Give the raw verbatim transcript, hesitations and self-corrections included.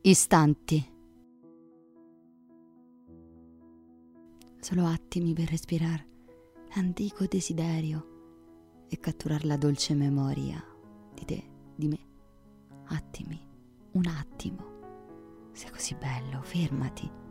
Istanti. Solo attimi per respirare l'antico desiderio e catturar la dolce memoria di te, di me. Attimi, un attimo. Sei così bello, fermati.